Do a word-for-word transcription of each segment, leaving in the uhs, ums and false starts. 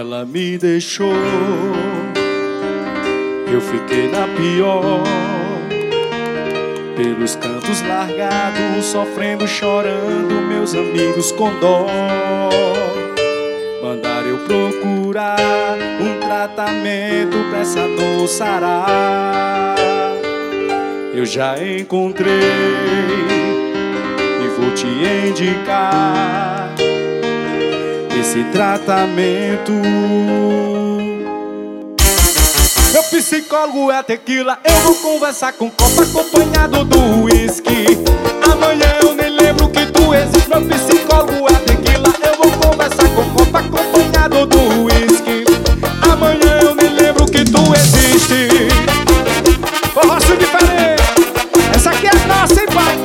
Ela me deixou, eu fiquei na pior. Pelos cantos largados, sofrendo, chorando, meus amigos com dó. Mandaram eu procurar um tratamento pra essa dor sarar. Eu já encontrei e vou te indicar esse tratamento. Meu psicólogo é tequila, eu vou conversar com copo acompanhado do uísque. Amanhã eu nem lembro que tu existe. Meu psicólogo é tequila, eu vou conversar com copo acompanhado do uísque. Amanhã eu nem lembro que tu existe. Forró-se diferente, essa aqui é nossa, hein, pai?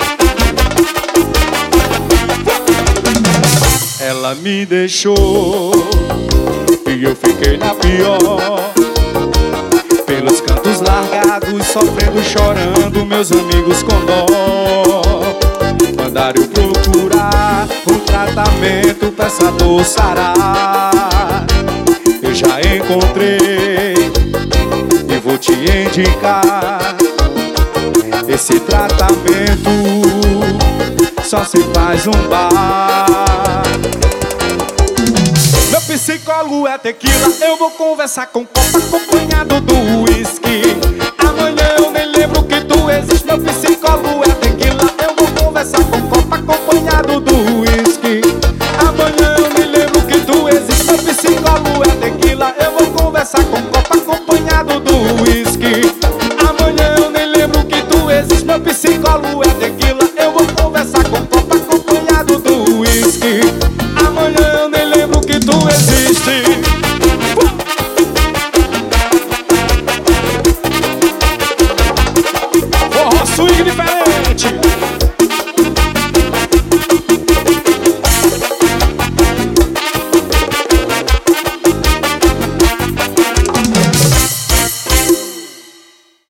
Ela me deixou e eu fiquei na pior. Pelos cantos largados, sofrendo, chorando, meus amigos com dó. Mandaram eu procurar um tratamento pra essa dor sarar. Eu já encontrei e vou te indicar esse tratamento. Só se faz um bar. Meu psicólogo é tequila, eu vou conversar com copo acompanhado do uísque.